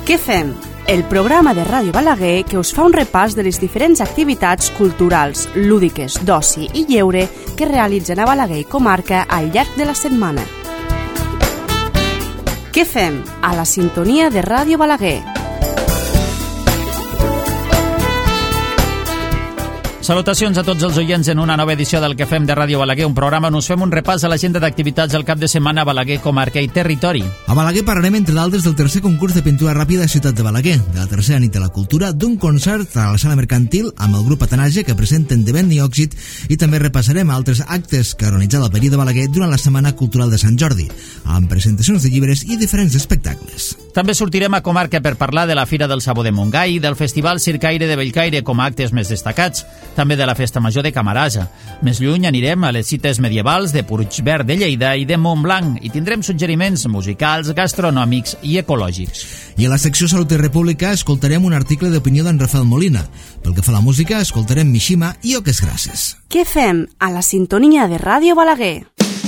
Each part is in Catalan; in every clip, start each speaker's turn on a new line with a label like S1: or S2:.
S1: Què fem? El programa de Ràdio Balaguer que us fa un repàs de les diferents activitats culturals, lúdiques, d'oci i lleure que realitzen a Balaguer i comarca al llarg de la setmana. Què fem? A la sintonia de Ràdio Balaguer.
S2: Salutacions a tots els oients en una nova edició del Què fem de Ràdio Balaguer, un programa on us fem un repàs a l'agenda d'activitats al cap de setmana a Balaguer, comarca i territori.
S3: A Balaguer parlarem, entre d'altres, del tercer concurs de pintura ràpida a Ciutat de Balaguer, de la tercera nit de la cultura, d'un concert a la sala mercantil amb el grup Atanàsia que presenten De Vent i Òxid, i també repassarem altres actes que ha organitzat el Perí de Balaguer durant la Setmana Cultural de Sant Jordi, amb presentacions de llibres i diferents espectacles.
S2: També sortirem a comarca per parlar de la Fira del Sabó de Montgai, del Festival Circaire de Bellcaire com a actes més destacats, també de la Festa Major de Camarasa. Més lluny anirem a les cites medievals de Puigverd de Lleida i de Montblanc i tindrem suggeriments musicals, gastronòmics i ecològics.
S3: I a la secció Salut i República escoltarem un article d'opinió d'en Rafael Molina. Pel que fa a la música, escoltarem Mishima i Oques Grasses.
S1: Què fem? A la sintonia de Ràdio Balaguer.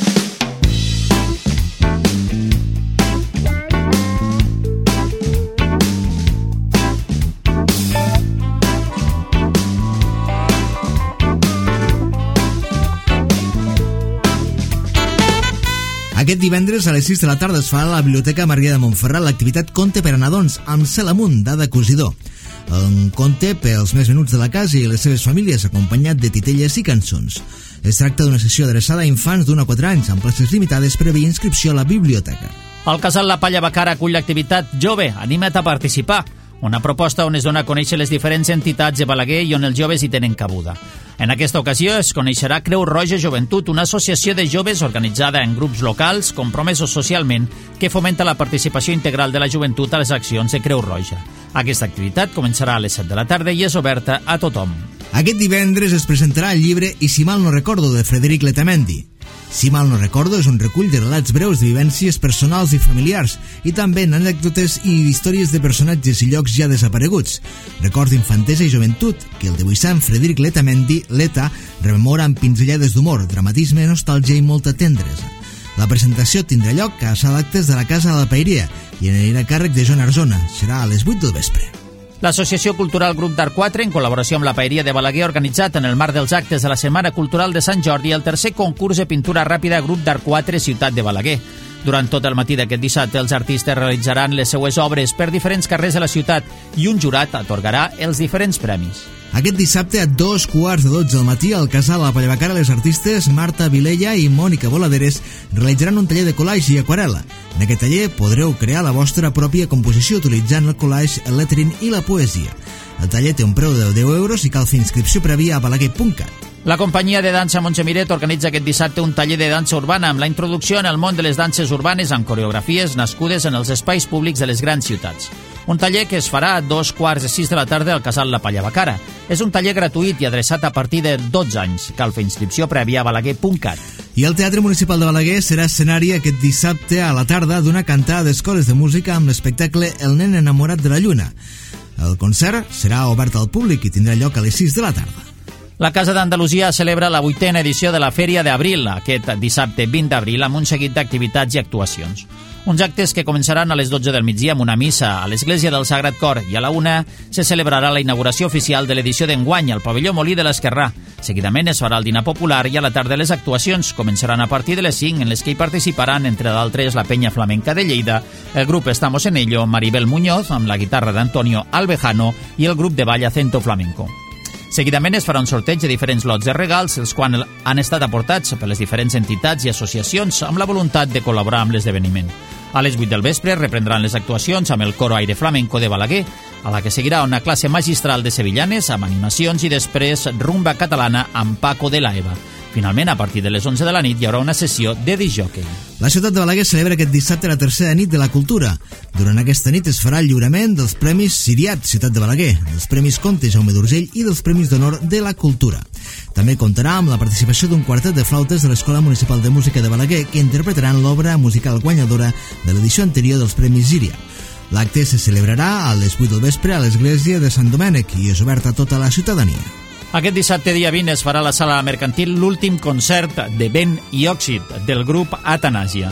S3: Aquest divendres a les 6 de la tarda es farà a la Biblioteca Maria de Montferrat l'activitat Conte per a nadons amb Cel amunt d'Ada Cosidó. Un conte pels més menuts de la casa i les seves famílies, acompanyat de titelles i cançons. Es tracta d'una sessió adreçada a infants d'1 a 4 anys amb places limitades prèvia inscripció a la biblioteca.
S2: El Casal La Palla Bacara acull l'activitat Jove, anima't a participar, una proposta on es dona a conèixer les diferents entitats de Balaguer i on els joves hi tenen cabuda. En aquesta ocasió es coneixerà Creu Roja Joventut, una associació de joves organitzada en grups locals, compromesos socialment, que fomenta la participació integral de la joventut a les accions de Creu Roja. Aquesta activitat començarà a les 7 de la tarda i és oberta a tothom.
S3: Aquest divendres es presentarà el llibre I si mal no recordo, de Frederic Letamendi. Si mal no recordo és un recull de relats breus de vivències personals i familiars i també anècdotes i històries de personatges i llocs ja desapareguts. Records d'infantesa i joventut que el dibuixant Frederic Letamendi, Leta, rememora amb pinzellades d'humor, dramatisme, nostàlgia i molta tendresa. La presentació tindrà lloc a la sala d'actes de la Casa de la Paeria i anirà a càrrec de Joan Arzona. Serà a les 8 del vespre.
S2: L'Associació Cultural Grup d'Art 4, en col·laboració amb la Paeria de Balaguer, ha organitzat en el marc dels actes de la Setmana Cultural de Sant Jordi el tercer concurs de pintura ràpida Grup d'Art 4 Ciutat de Balaguer. Durant tot el matí d'aquest dissabte, els artistes realitzaran les seues obres per diferents carrers de la ciutat i un jurat atorgarà els diferents premis.
S3: Aquest dissabte a 2:15 del matí al Casal La Palla Bacara les artistes Marta Vilella i Mònica Voladeres realitzaran un taller de collage i aquarel·la. En aquest taller podreu crear la vostra pròpia composició utilitzant el collage, el lettering i la poesia. El taller té un preu de 10 euros i cal fer inscripció prèvia a balaguer.cat.
S2: La companyia de dansa Montxemiret organitza aquest dissabte un taller de dansa urbana amb la introducció en el món de les danses urbanes amb coreografies nascudes en els espais públics de les grans ciutats. Un taller que es farà a 2:15 de la tarda al Casal La Palla Bacara. És un taller gratuït i adreçat a partir de 12 anys. Cal fer inscripció prèvia a balaguer.cat.
S3: I el Teatre Municipal de Balaguer serà escenari aquest dissabte a la tarda d'una cantada d'escoles de música amb l'espectacle El nen enamorat de la lluna. El concert serà obert al públic i tindrà lloc a les 6 de la tarda.
S2: La Casa d'Andalusia celebra la 8a edició de la Fèria d'Abril, aquest dissabte 20 d'abril, amb un seguit d'activitats i actuacions. Uns actes que començaran a les 12 del migdia amb una missa a l'Església del Sagrat Cor i a la 1 se celebrarà la inauguració oficial de l'edició d'enguany al pavelló Molí de l'Esquerrà. Seguidament es farà el dinar popular i a la tarda les actuacions començaran a partir de les 5 en les que hi participaran, entre d'altres, la Penya Flamenca de Lleida, el grup Estamos en Ello, Maribel Muñoz, amb la guitarra d'Antonio Albejano i el grup de ball Acento Flamenco. Seguidament es farà un sorteig de diferents lots de regals, els quals han estat aportats per les diferents entitats i associacions amb la voluntat de col·laborar amb l'esdeveniment. A les 8 del vespre reprendran les actuacions amb el Coro Aire Flamenco de Balaguer, a la que seguirà una classe magistral de sevillanes amb animacions i després rumba catalana amb Paco de la Eva. Finalment, a partir de les 11 de la nit hi haurà una sessió de disc-jockey.
S3: La ciutat de Balaguer celebra aquest dissabte la tercera nit de la cultura. Durant aquesta nit es farà el lliurament dels Premis Siriat Ciutat de Balaguer, dels Premis Comte Jaume d'Urgell i dels Premis d'Honor de la Cultura. També comptarà amb la participació d'un quartet de flautes de l'Escola Municipal de Música de Balaguer que interpretaran l'obra musical guanyadora de l'edició anterior dels Premis Siriat. L'acte se celebrarà a les 8 del vespre a l'església de Sant Domènec i és obert a tota la ciutadania.
S2: Aquest dissabte dia 20 es farà a la sala mercantil l'últim concert de Vent i Òxid del grup Atanàsia.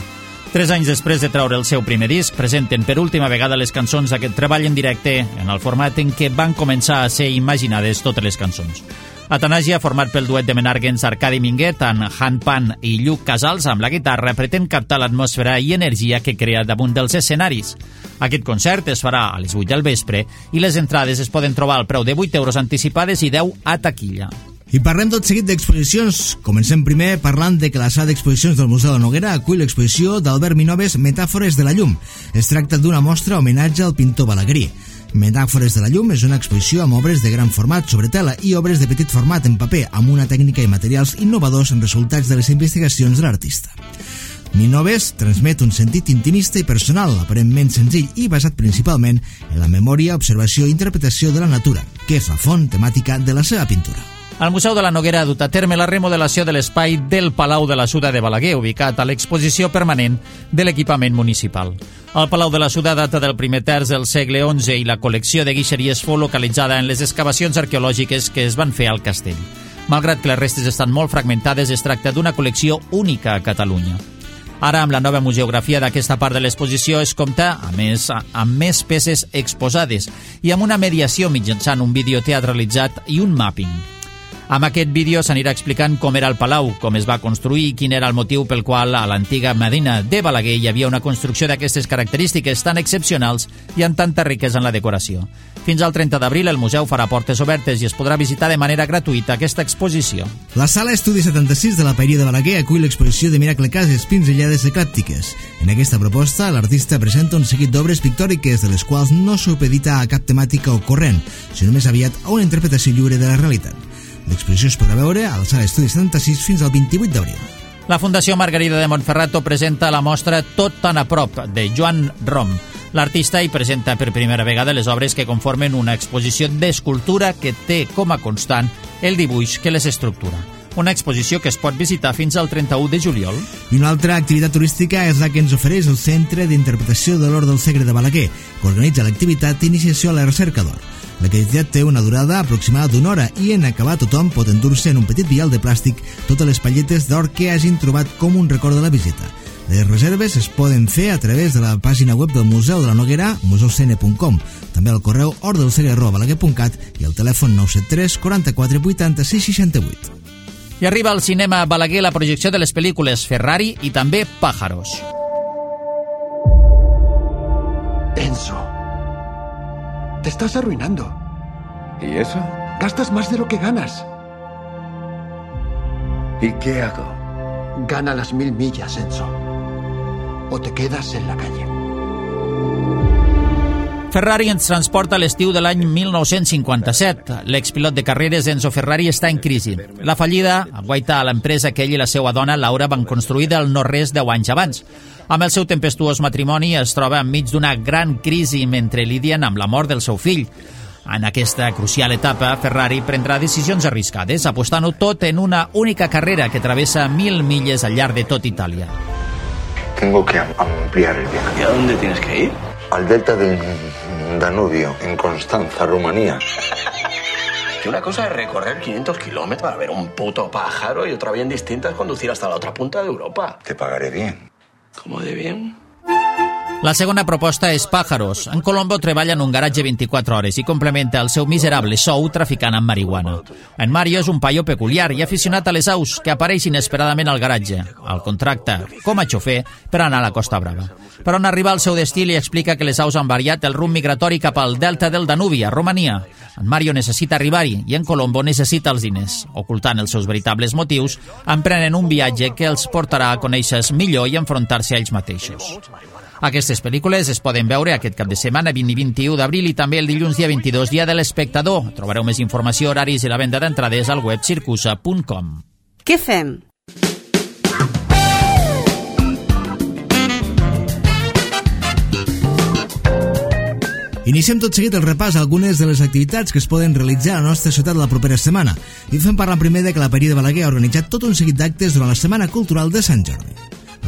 S2: 3 anys després de treure el seu primer disc, presenten per última vegada les cançons d'aquest treball en directe en el format en què van començar a ser imaginades totes les cançons. Atanàsia, format pel duet de Menàrguens Arcadi Minguet, en Han Pan i Lluc Casals amb la guitarra, pretén captar l'atmosfera i energia que crea damunt dels escenaris. Aquest concert es farà a les 8 del vespre i les entrades es poden trobar al preu de 8 euros anticipades i 10 a taquilla.
S3: I parlem tot seguit d'exposicions. Comencem primer parlant de que la sala d'exposicions del Museu de la Noguera acull l'exposició d'Albert Minoves Metàfores de la llum. Es tracta d'una mostra homenatge al pintor Balaguer. Metàfores de la llum és una exposició amb obres de gran format sobre tela i obres de petit format en paper, amb una tècnica i materials innovadors en resultats de les investigacions de l'artista. Minoves transmet un sentit intimista i personal, aparentment senzill i basat principalment en la memòria, observació i interpretació de la natura, que és la font temàtica de la seva pintura.
S2: El Museu de la Noguera ha dut a terme la remodelació de l'espai del Palau de la Suda de Balaguer, ubicat a l'exposició permanent de l'equipament municipal. El Palau de la Suda data del primer terç del segle XI i la col·lecció de guixeries fou localitzada en les excavacions arqueològiques que es van fer al castell. Malgrat que les restes estan molt fragmentades, es tracta d'una col·lecció única a Catalunya. Ara, amb la nova museografia d'aquesta part de l'exposició, es compta, amb més peces exposades i amb una mediació mitjançant un vídeo teatralitzat i un mapping. Amb aquest vídeo s'anirà explicant com era el palau, com es va construir i quin era el motiu pel qual a l'antiga Medina de Balaguer hi havia una construcció d'aquestes característiques tan excepcionals i amb tanta riquesa en la decoració. Fins al 30 d'abril el museu farà portes obertes i es podrà visitar de manera gratuïta aquesta exposició.
S3: La Sala Estudi 76 de la Paeria de Balaguer acull l'exposició de Miracle Cases, pinzellades eclèptiques. En aquesta proposta, l'artista presenta un seguit d'obres pictòriques de les quals no supedita a cap temàtica o corrent, sinó més aviat a una interpretació lliure de la realitat. L'exposició es podrà veure a la Sala Estudi 76 fins al 28 d'abril.
S2: La Fundació Margarida de Montferrato presenta la mostra Tot tan a prop, de Joan Rom. L'artista hi presenta per primera vegada les obres que conformen una exposició d'escultura que té com a constant el dibuix que les estructura. Una exposició que es pot visitar fins al 31 de juliol.
S3: I una altra activitat turística és la que ens ofereix el Centre d'Interpretació de l'Or del Segre de Balaguer, que organitza l'activitat d'iniciació a la recerca d'or. L'activitat té una durada aproximada d'una hora i en acabar tothom pot endur-se en un petit vial de plàstic totes les palletes d'or que hagin trobat com un record de la visita. Les reserves es poden fer a través de la pàgina web del Museu de la Noguera, museocn.com, també al correu ordelsegre@balaguer.cat i al telèfon 973 44 86 68.
S2: I arriba al cinema Balaguer la projecció de les pel·lícules Ferrari i també Pájaros.
S4: Enzo, te estás arruinando.
S5: ¿Y eso?
S4: Gastas más de lo que ganas.
S5: ¿Y qué hago?
S4: Gana las 1000 millas, Enzo. O te quedas en la calle.
S2: Ferrari ens transporta a l'estiu de l'any 1957. L'expilot de carreres Enzo Ferrari està en crisi. La fallida aguaita a l'empresa que ell i la seva dona Laura van construir del no-res 10 anys abans. Amb el seu tempestuós matrimoni es troba enmig d'una gran crisi mentre lidien amb la mort del seu fill. En aquesta crucial etapa, Ferrari prendrà decisions arriscades, apostant-ho tot en una única carrera que travessa 1000 milles al llarg de tot Itàlia.
S5: Tengo que ampliar el viaje.
S6: ¿Y a dónde tienes que ir?
S5: Al delta del Danubio, en Constanza, Rumanía.
S6: Que una cosa es recorrer 500 kilómetros para ver un puto pájaro y otra bien distinta es conducir hasta la otra punta de Europa.
S5: Te pagaré bien.
S6: ¿Cómo de bien?
S2: La segona proposta és Pájaros. En Colombo treballa en un garatge 24 hores i complementa el seu miserable sou traficant amb marihuana. En Mario és un paio peculiar i aficionat a les aus que apareix inesperadament al garatge. El contracta com a xofer per anar a la Costa Brava. Però en arribar al seu destí li explica que les aus han variat el rumb migratori cap al delta del Danubi, a Romania. En Mario necessita arribar-hi i en Colombo necessita els diners. Ocultant els seus veritables motius, emprenen un viatge que els portarà a conèixer-se millor i enfrontar-se a ells mateixos. Aquestes pel·lícules es poden veure aquest cap de setmana 20 i 21 d'abril i també el dilluns dia 22, dia de l'espectador. Trobareu més informació, horaris i la venda d'entrades al web circusa.com.
S1: Què fem?
S3: Iniciem tot seguit el repàs a algunes de les activitats que es poden realitzar a la nostra ciutat la propera setmana. I fem parlar primer de que la Paeria de Balaguer ha organitzat tot un seguit d'actes durant la Setmana Cultural de Sant Jordi.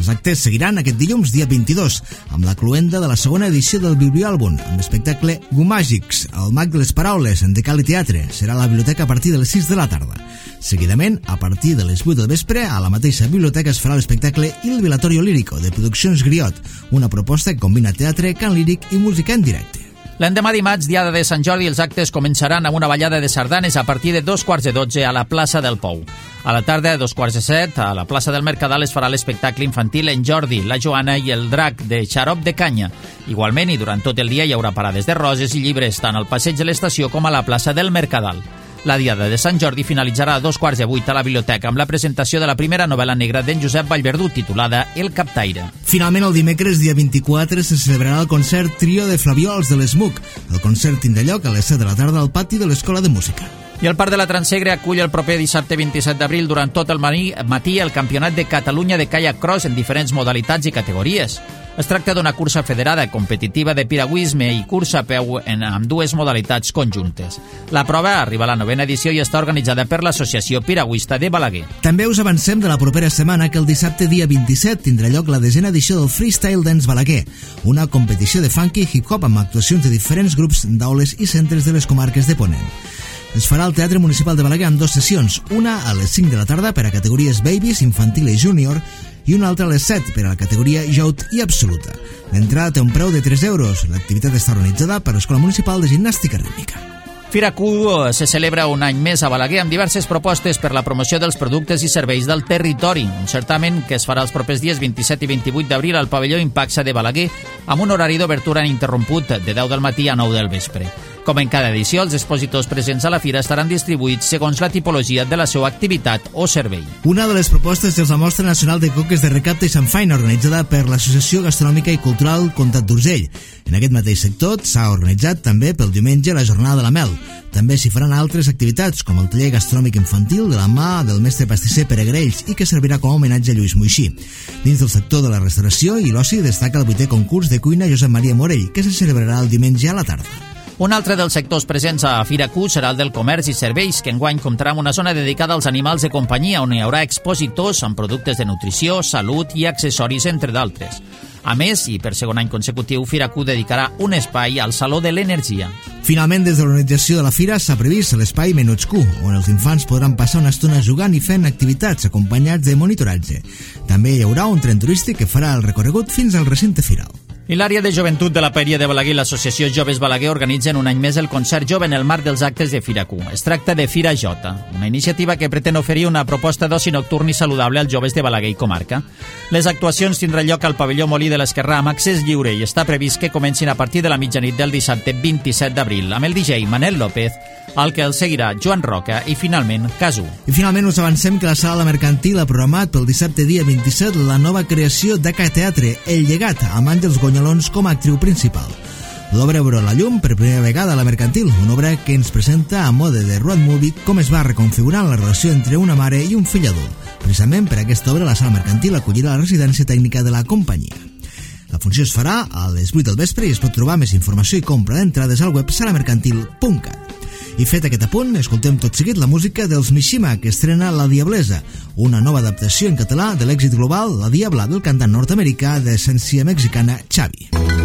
S3: Els actes seguiran aquest dilluns, dia 22, amb la cloenda de la segona edició del Bibliàlbum, amb l'espectacle Gumàgics, el mag de les paraules, en Decali Teatre. Serà a la biblioteca a partir de les 6 de la tarda. Seguidament, a partir de les 8 del vespre, a la mateixa biblioteca es farà l'espectacle Il Velatorio Lírico, de Produccions Griot, una proposta que combina teatre, cant líric i música en directe.
S2: L'endemà dimarts, diada de Sant Jordi, els actes començaran amb una ballada de sardanes a partir de 2:45 a la plaça del Pou. A la tarda, a 2:45, a la plaça del Mercadal es farà l'espectacle infantil En Jordi, la Joana i el Drac de Xarop de Canya. Igualment, i durant tot el dia hi haurà parades de roses i llibres tant al passeig de l'estació com a la plaça del Mercadal. La diada de Sant Jordi finalitzarà a 2:15 a la biblioteca amb la presentació de la primera novel·la negra d'en Josep Vallverdú titulada El Captaire.
S3: Finalment, el dimecres, dia 24, se celebrarà el concert Trio de Flaviols de l'ESMUC. El concert tindrà lloc a les 7 de la tarda al pati de l'Escola de Música.
S2: I el Parc de la Transegre acull el proper dissabte 27 d'abril durant tot el matí el Campionat de Catalunya de Kayak Cross en diferents modalitats i categories. Es tracta d'una cursa federada competitiva de piragüisme i cursa a peu amb dues modalitats conjuntes. La prova arriba a la 9ª edició i està organitzada per l'Associació Piragüista de Balaguer.
S3: També us avancem de la propera setmana que el dissabte dia 27 tindrà lloc la 10ª edició del Freestyle Dance Balaguer, una competició de funky i hip-hop amb actuacions de diferents grups d'aules i centres de les comarques de Ponent. Es farà al Teatre Municipal de Balaguer amb 2 sessions, una a les 5 de la tarda per a categories Babies, Infantil i Júnior i una altra a les 7 per a la categoria Youth i Absoluta. L'entrada té un preu de 3 euros. L'activitat està organitzada per l'Escola Municipal de Gimnàstica Rítmica.
S2: Fira Q se celebra un any més a Balaguer amb diverses propostes per la promoció dels productes i serveis del territori. Un certamen que es farà els propers dies 27 i 28 d'abril al pavelló Impaxa de Balaguer amb un horari d'obertura ininterromput de 10 del matí a 9 del vespre. Com en cada edició, els expositors presents a la fira estaran distribuïts segons la tipologia de la seva activitat o servei.
S3: Una de les propostes és la Mostra Nacional de Coques de Recapte i Sant Faina, organitzada per l'Associació Gastronòmica i Cultural Comtat d'Urgell. En aquest mateix sector s'ha organitzat també pel diumenge la Jornada de la Mel. També s'hi faran altres activitats, com el taller gastronòmic infantil de la mà del mestre pastisser Pere Grells i que servirà com a homenatge a Lluís Moixí. Dins del sector de la restauració i l'oci destaca el 8è concurs de cuina Josep Maria Morell, que se celebrarà el diumenge a la tarda.
S2: Un altre dels sectors presents a Fira Q serà el del comerç i serveis, que enguany comptarà amb una zona dedicada als animals de companyia, on hi haurà expositors amb productes de nutrició, salut i accessoris, entre d'altres. A més, i per segon any consecutiu, Fira Q dedicarà un espai al Saló de l'Energia.
S3: Finalment, des de l'organització de la fira s'ha previst l'espai Menuts Q, on els infants podran passar una estona jugant i fent activitats acompanyats de monitoratge. També hi haurà un tren turístic que farà el recorregut fins al recinte firal.
S2: I l'àrea de joventut de la Paeria de Balaguer i l'Associació Joves Balaguer organitzen un any més el concert jove en el marc dels actes de Fira Q. Es tracta de Fira J, una iniciativa que pretén oferir una proposta d'oci nocturn i saludable als joves de Balaguer i comarca. Les actuacions tindran lloc al pavelló Molí de l'Esquerrà amb accés lliure i està previst que comencin a partir de la mitjanit del dissabte 27 d'abril amb el DJ Manel López, al que el seguirà Joan Roca i finalment Casu.
S3: I finalment us avancem que la Sala Mercantil ha programat pel dissabte dia 27 la nova creació d'Aca Teatre, El Llegat, amb Àngels Gonyalons com a actriu principal. L'obra veurà la llum per primera vegada a la Mercantil, una obra que ens presenta a mode de road movie com es va reconfigurant la relació entre una mare i un fill adult. Precisament per aquesta obra la Sala Mercantil acollirà la residència tècnica de la companyia. La funció es farà a les 8 del vespre i es pot trobar més informació i compra d'entrades al web salamercantil.cat. I fet aquest apunt, escoltem tot seguit la música dels Mishima, que estrena La Diablesa, una nova adaptació en català de l'èxit global La Diabla del cantant nord-americà d'essència mexicana Xavi.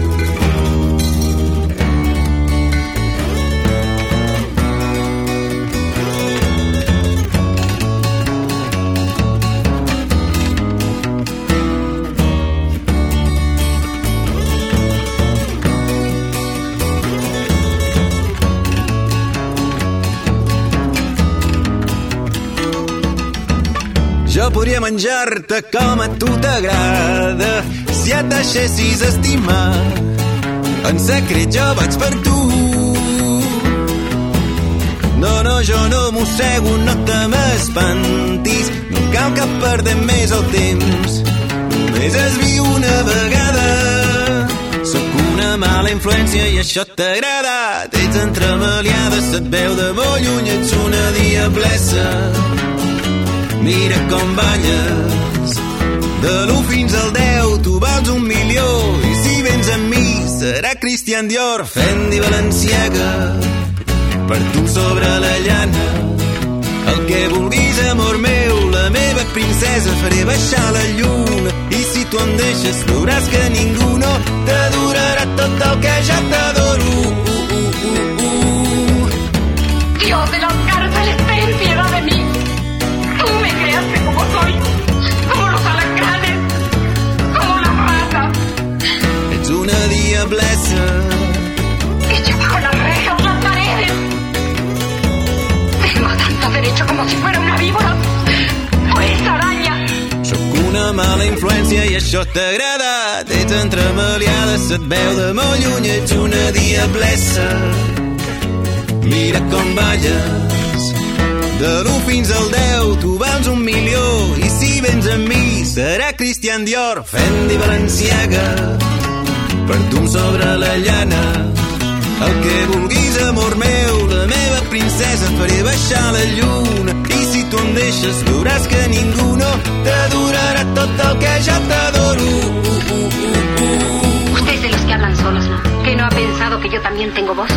S7: Jo podria menjar-te com a tu t'agrada si et deixessis estimar. En secret jo vaig per tu. No, jo no mossego, no te m'espantis. No cal que perdem més el temps. Només es viu una vegada. Sóc una mala influència i això t'ha agradat. Ets entremaliada, se't veu de molt lluny, ets una diablessa. Mira com balles, de l'1 fins al 10 tu vals 1.000.000 i si vens amb mi serà Christian Dior, Fendi, Balenciaga, per tu sobre la llana. El que vulguis, amor meu, la meva princesa, faré baixar la lluna i si tu em deixes, veuràs que ningú no t'adorarà tot el que ja t'adoro.
S8: Dios de los cárceles, ten piedad de mí. Tú me creaste como soy, como los alacranes, como las ratas.
S7: Ets una diablessa.
S8: Hecha bajo las rejas, las paredes. Tengo tanto derecho como si fuera una víbora o esa araña.
S7: Sóc una mala influència i això t'ha agradat. Ets entremaliada, se't veu de molt lluny. Ets una diablessa. Mira com balles. De l'1 fins al 10 tu vals 1.000.000 i si vens amb mi serà Christian Dior, Fendi, Balenciaga. Per tu em sobra la llana. El que vulguis, amor meu, la meva princesa, et faré baixar la lluna. I si tu em deixes, veuràs que ningú no t'adorarà tot el que ja t'adoro.
S8: Usted es de los que hablan solos, ¿no? ¿Que no ha pensado que yo también tengo voz?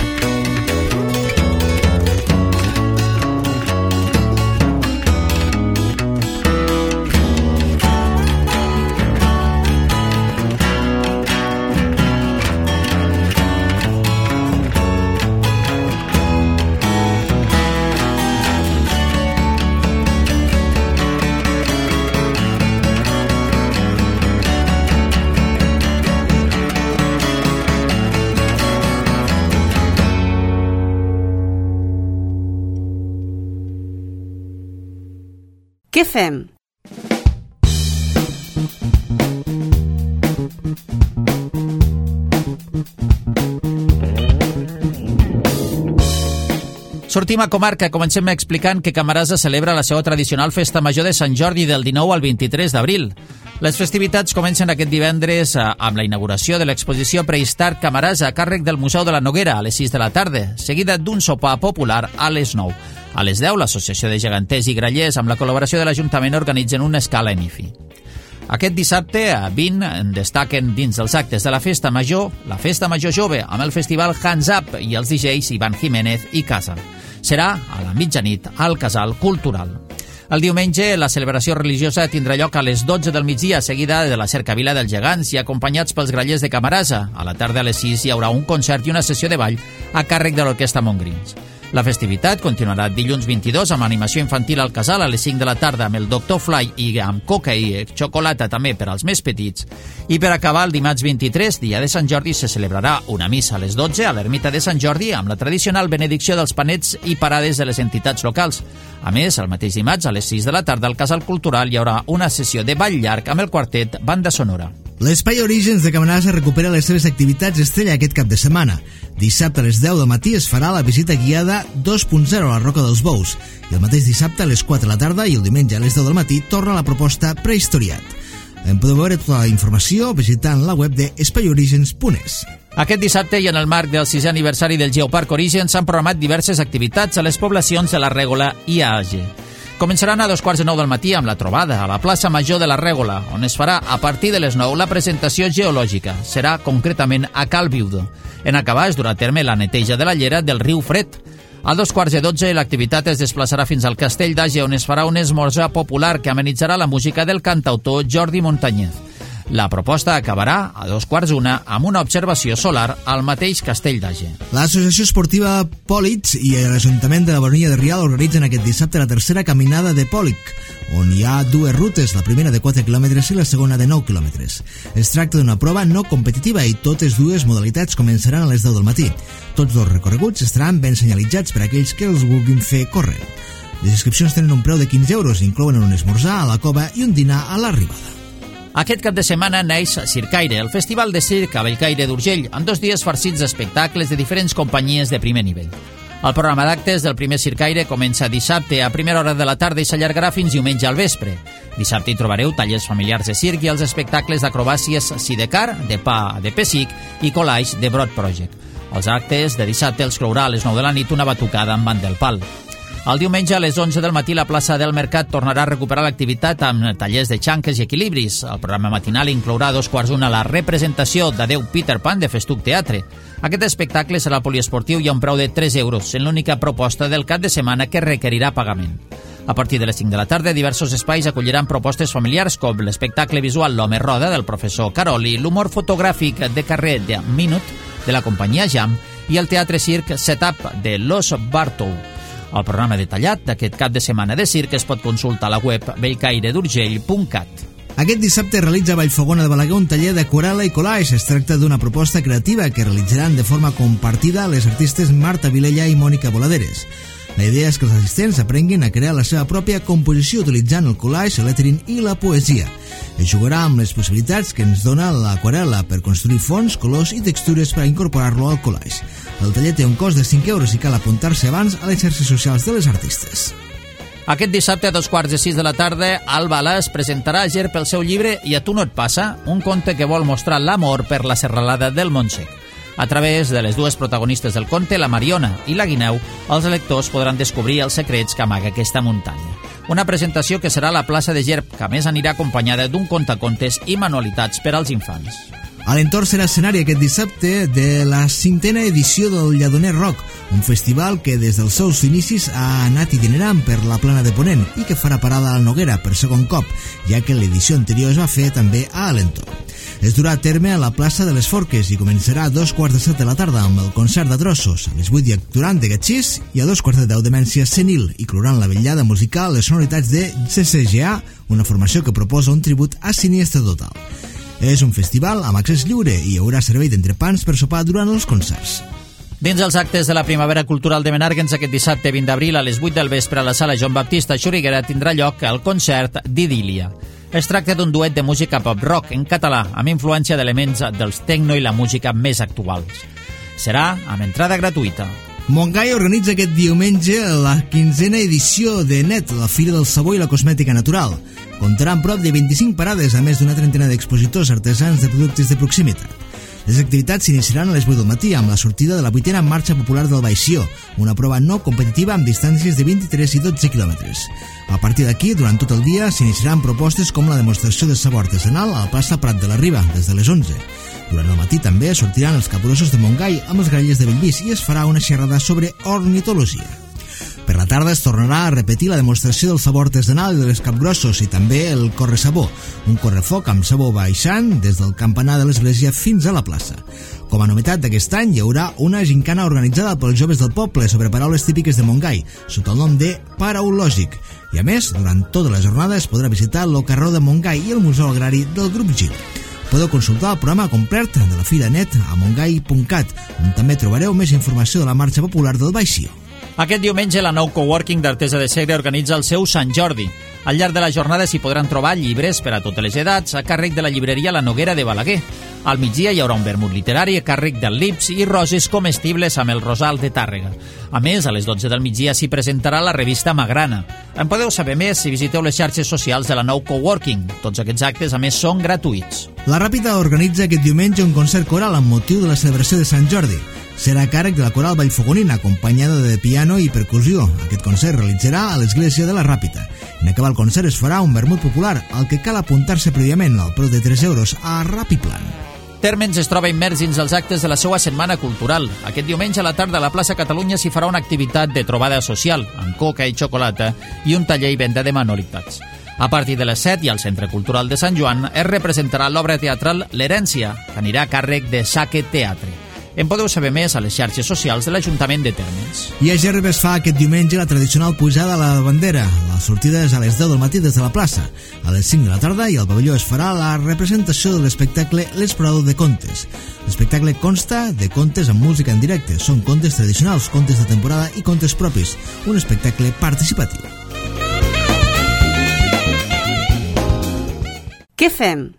S1: Què fem?
S2: Sortim a comarca. Comencem explicant que Camarasa celebra la seva tradicional festa major de Sant Jordi del 19 al 23 d'abril. Les festivitats comencen aquest divendres amb la inauguració de l'exposició Prehistart Camarasa a càrrec del Museu de la Noguera a les 6 de la tarda, seguida d'un sopar popular a les 9. A les 10, l'Associació de Geganters i Grallers, amb la col·laboració de l'Ajuntament, organitzen una escala en IFI. Aquest dissabte, a 20, destaquen dins dels actes de la Festa Major Jove, amb el festival Hands Up i els DJs Ivan Jiménez i Casa. Serà a la mitjanit al Casal Cultural. El diumenge, la celebració religiosa tindrà lloc a les 12 del migdia, seguida de la cercavila dels gegants i acompanyats pels grallers de Camarasa. A la tarda, a les 6, hi haurà un concert i una sessió de ball a càrrec de l'Orquestra Montgrins. La festivitat continuarà dilluns 22 amb animació infantil al Casal a les 5 de la tarda amb el Dr. Fly i amb coca i xocolata també per als més petits. I per acabar, el dimarts 23, dia de Sant Jordi, se celebrarà una missa a les 12 a l'ermita de Sant Jordi amb la tradicional benedicció dels panets i parades de les entitats locals. A més, el mateix dimarts, a les 6 de la tarda, al Casal Cultural hi haurà una sessió de ball llarg amb el quartet Banda Sonora.
S3: L'Espai Orígens de Camarasa recupera les seves activitats estrella aquest cap de setmana. Dissabte a les 10 del matí es farà la visita guiada 2.0 a la Roca dels Bous i el mateix dissabte a les 4 de la tarda i el diumenge a les 10 del matí torna la proposta Prehistoriat. En podeu veure tota la informació visitant la web de espaiorigens.es.
S2: Aquest dissabte i en el marc del 6è aniversari del Geoparc Origen s'han programat diverses activitats a les poblacions de la Règola i a Age. Començaran a 2:45 del matí amb la trobada a la plaça Major de la Règola, on es farà a partir de les 9 la presentació geològica. Serà concretament a Cal Viudo. En acabar es durà a terme la neteja de la llera del riu Fred. A 2:45 l'activitat es desplaçarà fins al Castell d'Age, on es farà un esmorzar popular que amenitzarà la música del cantautor Jordi Montañez. La proposta acabarà a 2:15 amb una observació solar al mateix Castell d'Age.
S3: L'Associació Esportiva Pòlitz i l'Ajuntament de la Baronia de Rialb organitzen aquest dissabte la tercera caminada de Pòlic, on hi ha dues rutes, la primera de 4 quilòmetres i la segona de 9 quilòmetres. Es tracta d'una prova no competitiva i totes dues modalitats començaran a les 10 del matí. Tots dos recorreguts estaran ben senyalitzats per a aquells que els vulguin fer córrer. Les inscripcions tenen un preu de 15 euros, inclouen un esmorzar a la cova i un dinar a l'arribada.
S2: Aquest cap de setmana neix Circaire, el festival de circ a Bellcaire d'Urgell, amb 2 dies farcits d'espectacles de diferents companyies de primer nivell. El programa d'actes del primer Circaire comença dissabte a primera hora de la tarda i s'allargarà fins diumenge al vespre. Dissabte hi trobareu tallers familiars de circ i els espectacles d'acrobàcies sidecar, de pa de pessic i collage de Broad Project. Els actes de dissabte els clourà a les 9 de la nit una batucada amb Band del Pal. El diumenge a les 11 del matí la plaça del Mercat tornarà a recuperar l'activitat amb tallers de xanques i equilibris. El programa matinal inclourà a 2:15 la representació d'Adeu Peter Pan de Festuc Teatre. Aquest espectacle serà poliesportiu i a un preu de 3 euros, en l'única proposta del cap de setmana que requerirà pagament. A partir de les 5 de la tarda, diversos espais acolliran propostes familiars com l'espectacle visual L'Home Roda del professor Caroli, l'humor fotogràfic de carrer de Minut de la companyia Jam i el teatre circ Setup de Los Bartou. El programa detallat d'aquest cap de setmana de circ es pot consultar a la web bellcairedurgell.cat.
S3: Aquest dissabte realitza a Vallfogona de Balaguer un taller d'aquarel·la i collage. Es tracta d'una proposta creativa que realitzaran de forma compartida les artistes Marta Vilella i Mònica Voladeres. La idea és que els assistents aprenguin a crear la seva pròpia composició utilitzant el collage, el lettering i la poesia. Es jugarà amb les possibilitats que ens dona l'aquarel·la per construir fons, colors i textures per a incorporar-lo al collage. El taller té un cost de 5 euros i cal apuntar-se abans a les xarxes socials de les artistes.
S2: Aquest dissabte a 5:15 de la tarda, Alba Alàs presentarà a Ger pel seu llibre I a tu no et passa, un conte que vol mostrar l'amor per la serralada del Montsec. A través de les dues protagonistes del conte, la Mariona i la Guineu, els lectors podran descobrir els secrets que amaga aquesta muntanya. Una presentació que serà a la plaça de Gerb, que a més anirà acompanyada d'un contacontes i manualitats per als infants.
S3: A l'entorn serà escenari aquest dissabte de la 5a edició del Lladoner Rock, un festival que des dels seus inicis ha anat itinerant per la plana de Ponent i que farà parada a la Noguera per segon cop, ja que l'edició anterior es va fer també a l'entorn. Es durà a terme a la plaça de les Forques i començarà a 2:15 de la tarda amb el concert de trossos, a les 8 hi actuaran de Gatxís i a 2:10 Demència Senil i clouran la vetllada musical les sonoritats de CCGA, una formació que proposa un tribut a Siniestre Total. És un festival amb accés lliure i hi haurà servei d'entrepans per sopar durant els concerts.
S2: Dins els actes de la Primavera Cultural de Menàrguens, aquest dissabte 20 d'abril a les 8 del vespre a la sala Joan Baptista Xuriguera tindrà lloc el concert d'Idília. Es tracta d'un duet de música pop-rock en català, amb influència d'elements dels techno i la música més actuals. Serà amb entrada gratuïta.
S3: Montgai organitza aquest diumenge la 15a edició de NET, la Fira del Sabó i la Cosmètica Natural. Comptarà amb prop de 25 parades, a més d'una trentena d'expositors artesans de productes de proximitat. Les activitats s'iniciaran a les 8 del matí amb la sortida de la 8a Marxa Popular del Baixió, una prova no competitiva amb distàncies de 23 i 12 quilòmetres. A partir d'aquí, durant tot el dia, s'iniciaran propostes com la demostració de sabó artesanal a la plaça Prat de la Riba, des de les 11. Durant el matí també sortiran els capgrossos de Montgai amb els grallers de Bellvís i es farà una xerrada sobre ornitologia. Per la tarda es tornarà a repetir la demostració del sabó artesanal de les capgrossos i també el corresabó, un correfoc amb sabó baixant des del campanar de l'església fins a la plaça. Com a novetat d'aquest any hi haurà una gincana organitzada pels joves del poble sobre paraules típiques de Montgai, sota el nom de Paraulògic. I a més, durant tota la jornada es podrà visitar el Carró de Montgai i el Museu Agrari del Grup Gil. Podeu consultar el programa complet de la Fira NET a montgai.cat, on també trobareu més informació de la Marxa Popular del Baixió.
S2: Aquest diumenge la Nou Coworking d'Artesa de Segre organitza el seu Sant Jordi. Al llarg de la jornada s'hi podran trobar llibres per a totes les edats a càrrec de la llibreria La Noguera de Balaguer. Al migdia hi haurà un vermut literari a càrrec del Lips i roses comestibles amb el Rosal de Tàrrega. A més, a les 12 del migdia s'hi presentarà la revista Magrana. En podeu saber més si visiteu les xarxes socials de la Nou Coworking. Tots aquests actes, a més, són gratuïts.
S3: La Ràpita organitza aquest diumenge un concert coral amb motiu de la celebració de Sant Jordi. Serà a càrrec de la coral Vallfogonina, acompanyada de piano i percussió. Aquest concert realitzarà a l'església de la Ràpita. En acabar el concert es farà un vermut popular, al que cal apuntar-se prèviament al preu de 3 euros a Rapiplan.
S2: Térmens es troba immers dins els actes de la seva setmana cultural. Aquest diumenge a la tarda a la plaça Catalunya s'hi farà una activitat de trobada social, amb coca i xocolata, i un taller i venda de manualitats. A partir de les 7 i al Centre Cultural de Sant Joan es representarà l'obra teatral L'Herència, que anirà a càrrec de Saque Teatre. En podeu saber més a les xarxes socials de l'Ajuntament de Térmens.
S3: I a Gerb es fa aquest diumenge la tradicional pujada a la bandera. La sortida és a les 10 del matí des de la plaça. A les 5 de la tarda i al pavelló es farà la representació de l'espectacle L'Explorador de Contes. L'espectacle consta de contes amb música en directe. Són contes tradicionals, contes de temporada i contes propis. Un espectacle participatiu.
S1: Què fem?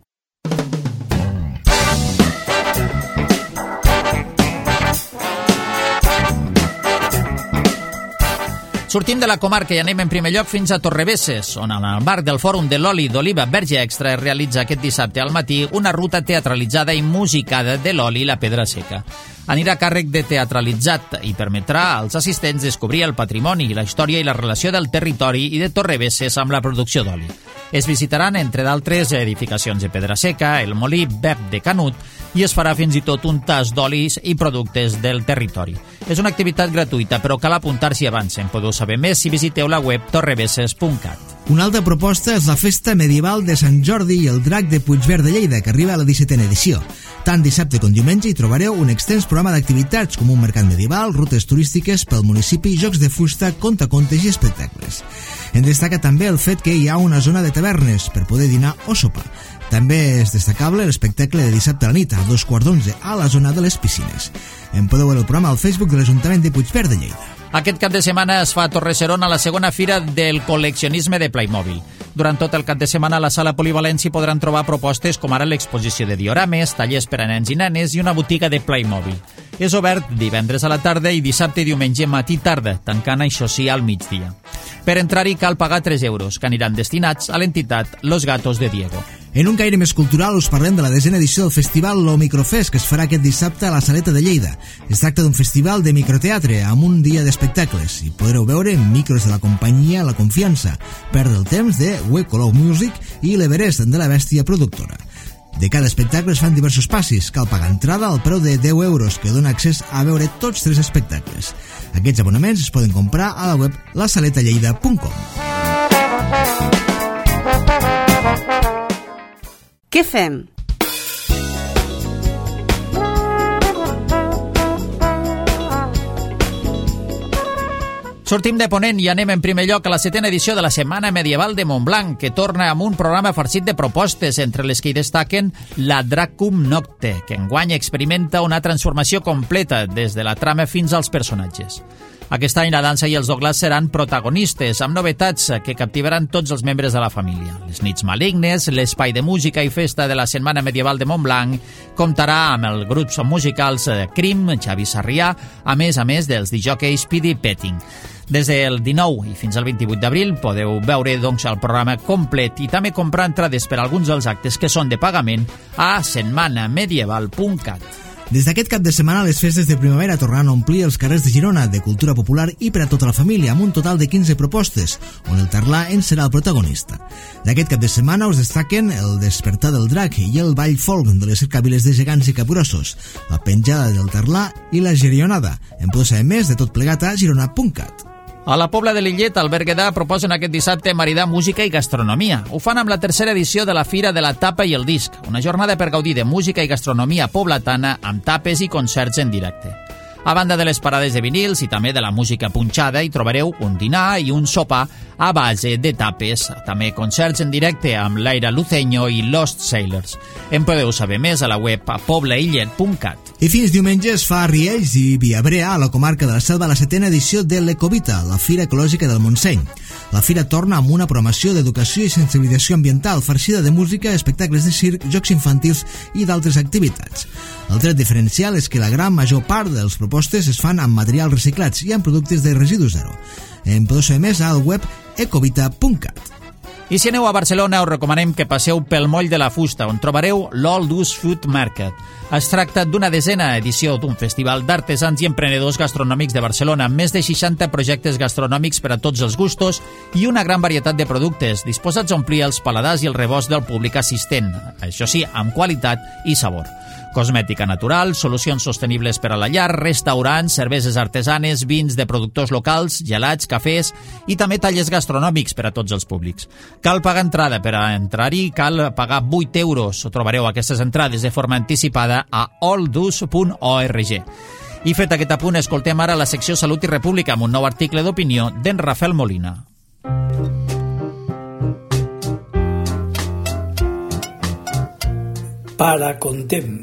S2: Sortim de la comarca i anem en primer lloc fins a Torrebesses, on en el marc del Fòrum de l'Oli d'Oliva Verge Extra es realitza aquest dissabte al matí una ruta teatralitzada i musicada de l'oli i la pedra seca. Anirà a càrrec de Teatralitzat i permetrà als assistents descobrir el patrimoni, la història i la relació del territori i de Torrebesses amb la producció d'oli. Es visitaran, entre d'altres, edificacions de pedra seca, el molí Bep de Canut i es farà fins i tot un tast d'olis i productes del territori. És una activitat gratuïta, però cal apuntar-s'hi abans. En podeu saber més si visiteu la web torrebesses.cat.
S3: Una altra proposta és la Festa Medieval de Sant Jordi i el Drac de Puigverd de Lleida, que arriba a la 17a edició. Tant dissabte com diumenge hi trobareu un extens programa d'activitats com un mercat medieval, rutes turístiques pel municipi, jocs de fusta, contacontes i espectacles. En destaca també el fet que hi ha una zona de tavernes per poder dinar o sopar. També és destacable l'espectacle de dissabte a la nit, a 11:15, a la zona de les piscines. En podeu veure el programa al Facebook de l'Ajuntament de Puigverd de Lleida.
S2: Aquest cap de setmana es fa a Torre-serona la segona fira del col·leccionisme de Playmobil. Durant tot el cap de setmana a la sala Polivalència podran trobar propostes com ara l'exposició de diorames, tallers per a nens i nenes i una botiga de Playmobil. És obert divendres a la tarda i dissabte i diumenge matí i tarda, tancant això sí al migdia. Per entrar-hi cal pagar 3 euros, que aniran destinats a l'entitat Los Gatos de Diego.
S3: En un caire més cultural us parlem de la 10a edició del festival Lo Microfest, que es farà aquest dissabte a la Saleta de Lleida. Es tracta d'un festival de microteatre amb un dia d'espectacles i podreu veure micros de la companyia La Confiança, Perdre el temps de Wecolou Music i l'Everest de la Bèstia productora. De cada espectacle es fan diversos passis. Cal pagar entrada al preu de 10 euros, que dona accés a veure tots 3 espectacles. Aquests abonaments es poden comprar a la web lasaletalleda.com.
S1: Què fem?
S2: Sortim de Ponent i anem en primer lloc a la 7a edició de la Setmana Medieval de Montblanc, que torna amb un programa farcit de propostes, entre les que hi destaquen la Dracum Nocte, que enguany experimenta una transformació completa des de la trama fins als personatges. Aquest any la dansa i els doglars seran protagonistes, amb novetats que captivaran tots els membres de la família. Les nits malignes, l'espai de música i festa de la Setmana Medieval de Montblanc comptarà amb els grups musicals Crim, Xavi Sarrià, a més dels disjòqueis Speedy Petting. Des del 19 i fins al 28 d'abril podeu veure el programa complet i també comprar entrades per a alguns dels actes que són de pagament a setmanamedieval.cat.
S3: Des d'aquest cap de setmana, les festes de primavera tornaran a omplir els carrers de Girona de cultura popular i per a tota la família, amb un total de 15 propostes, on el tarlà en serà el protagonista. D'aquest cap de setmana us destaquen el Despertar del Drac i el Ball Folk de les cercàviles de gegants i capgrossos, la penjada del tarlà i la gerionada. En podeu saber més de tot plegat a girona.cat.
S2: A la Pobla de Lillet, al Berguedà, proposen aquest dissabte maridar música i gastronomia. Ho fan amb la 3a edició de la Fira de la Tapa i el Disc, una jornada per gaudir de música i gastronomia poblatana amb tapes i concerts en directe. A banda de les parades de vinils i també de la música punxada, hi trobareu un dinar i un sopar a base de tapes. També concerts en directe amb l'Aire Luceño i Lost Sailors. En podeu saber més a la web poblaillet.cat.
S3: I fins diumenge es fa a Riells i Viabrea, a la comarca de la Selva, la 7a edició de l'Ecovita, la Fira Ecològica del Montseny. La fira torna amb una programació d'educació i sensibilització ambiental, farcida de música, espectacles de circ, jocs infantils i d'altres activitats. El tret diferencial és que la gran major part de les propostes es fan amb materials reciclats i amb productes de residu zero. En podeu saber més al web ecovita.cat.
S2: I si aneu a Barcelona us recomanem que passeu pel Moll de la Fusta, on trobareu l'Oldus Food Market. Es tracta d'una 10a edició d'un festival d'artesans i emprenedors gastronòmics de Barcelona, amb més de 60 projectes gastronòmics per a tots els gustos i una gran varietat de productes disposats a omplir els paladars i el rebost del públic assistent, això sí, amb qualitat i sabor. Cosmètica natural, solucions sostenibles per a la llar, restaurants, cerveses artesanes, vins de productors locals, gelats, cafès i també tallers gastronòmics per a tots els públics. Cal pagar entrada. Per a entrar-hi cal pagar 8 euros. Trobareu aquestes entrades de forma anticipada a oldus.org. I fet aquest apunt, escoltem ara la secció Salut i República amb un nou article d'opinió d'en Rafael Molina.
S9: Paracontem.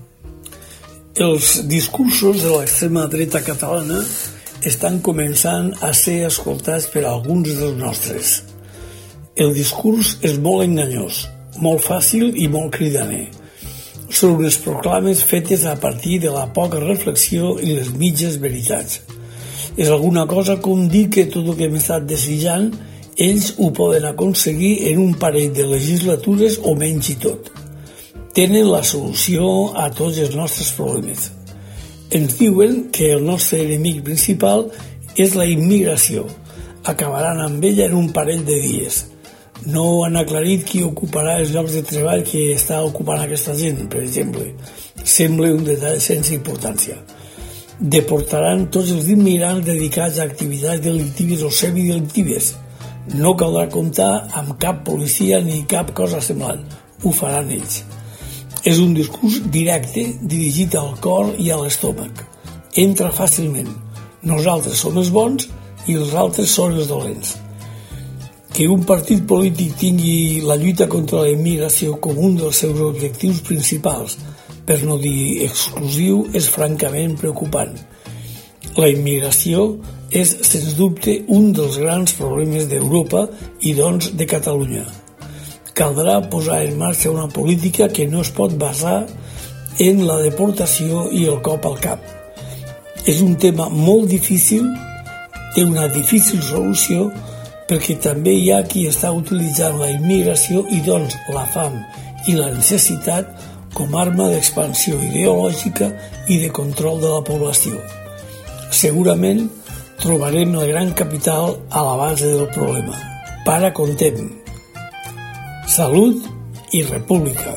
S9: Els discursos de l'extrema dreta catalana estan començant a ser escoltats per alguns dels nostres. El discurs és molt enganyós, molt fàcil i molt cridaner. Són unes proclames fetes a partir de la poca reflexió i les mitges veritats. És alguna cosa com dir que tot el que hem estat desitjant ells ho poden aconseguir en un parell de legislatures o menys i tot. Tenen la solució a tots els nostres problemes. Ens diuen que el nostre enemic principal és la immigració. Acabaran amb ella en un parell de dies. No han aclarit qui ocuparà els llocs de treball que està ocupant aquesta gent, per exemple. Sembla un detall sense importància. Deportaran tots els immigrants dedicats a activitats delictives o semidelictives. No caldrà comptar amb cap policia ni cap cosa semblant. Ho faran ells. És un discurs directe dirigit al cor i a l'estómac. Entra fàcilment. Nosaltres som els bons i els altres són els dolents. Que un partit polític tingui la lluita contra la immigració com un dels seus objectius principals, per no dir exclusiu, és francament preocupant. La immigració és, sens dubte, un dels grans problemes d'Europa i, doncs, de Catalunya. Caldrà posar en marxa una política que no es pot basar en la deportació i el cop al cap. És un tema molt difícil, té una difícil solució, perquè també hi ha qui està utilitzant la immigració i, doncs, la fam i la necessitat com a arma d'expansió ideològica i de control de la població. Segurament trobarem el gran capital a la base del problema. Para contem. Salut i república.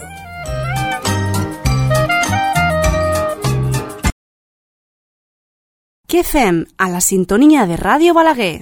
S1: Què fem a la sintonia de Ràdio Balaguer?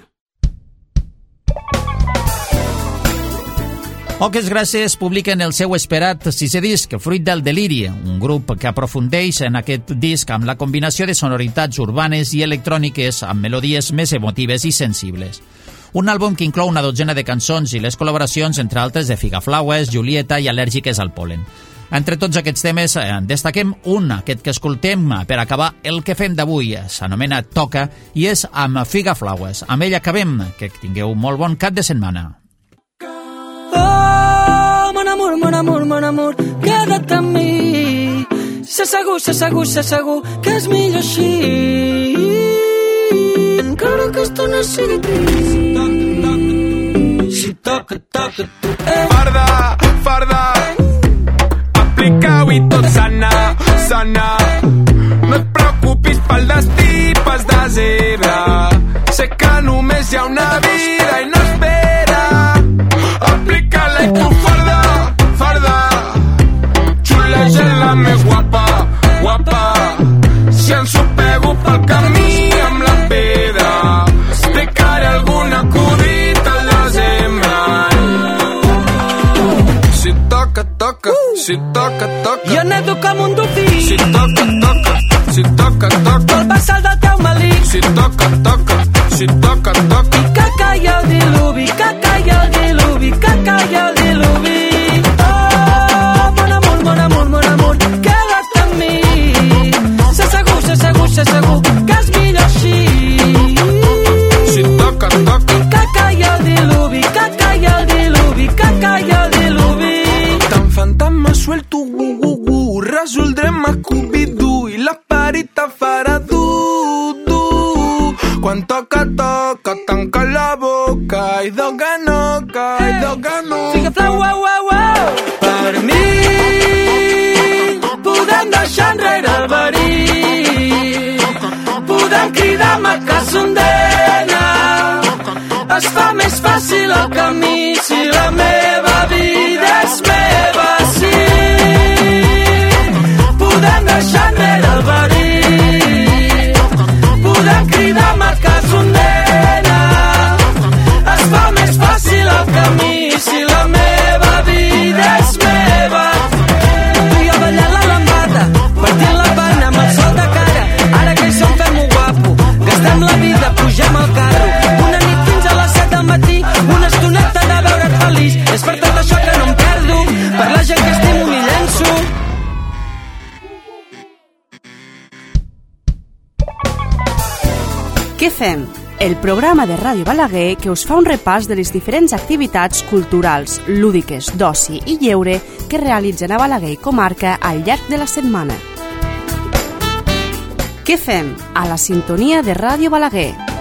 S2: Poques Gràcies publiquen el seu esperat sisè disc, Fruit del deliri, un grup que aprofundeix en aquest disc amb la combinació de sonoritats urbanes i electròniques amb melodies més emotives i sensibles. Un àlbum que inclou una dotzena de cançons i les col·laboracions, entre altres, de Figaflaues, Julieta i Al·lèrgiques al pol·len. Entre tots aquests temes destaquem un, aquest que escoltem per acabar el que fem d'avui. S'anomena Toca i és amb Figaflaues. Amb ell acabem. Que tingueu molt bon cap de setmana.
S10: Oh, mon amor, queda't amb mi. Sé segur que és millor així. Encara que esto no sigui trist. Si toca, tu.
S11: Farda, aplica-ho i tot sana. No et preocupis pel destí, pas de zebra. Sé que només hi ha una vida i no espera. Aplica-la i tu farda. Xuleja-la més guapa. Si ens ho pego pel camí amb la pedra, explicaré algun acudit al desembre. Si toca. Si toca.
S10: Jo nedo com un dofí.
S11: Si toca.
S10: Vol passar del teu malic.
S11: Si toca. I
S10: caca i el diluvi. Oh, mon amor, queda't amb mi. Sé segur que és millor així.
S11: Si toca.
S10: I caca i el diluvi.
S11: Tan fantasma suelto, resoldrem a Scooby-Doo i la parita farà du. Quan toca, tanca la boca i doga no.
S10: Figaflau, uau. Per mi podem deixar enrere el verí. Podem cridar Macassondena. Es fa més fàcil el camí si la meva vida és meva, sí. Podem deixar enrere el verí. Podem cridar Macassondena. Es fa més fàcil el camí si la meva vida és meva. Tu i jo ballant la lambada, partint la pana amb el sol de cara. Ara que hi som fem-ho guapo, gastem la vida, pugem al carro. Una nit fins a les 7 del matí, una estoneta de veure't feliç. És per tot això que no em perdo, per la gent que estimo m'hi llenço.
S1: Què fem? El programa de Ràdio Balaguer que us fa un repàs de les diferents activitats culturals, lúdiques, d'oci i lleure que realitzen a Balaguer i comarca al llarg de la setmana. Què fem? A la sintonia de Ràdio Balaguer.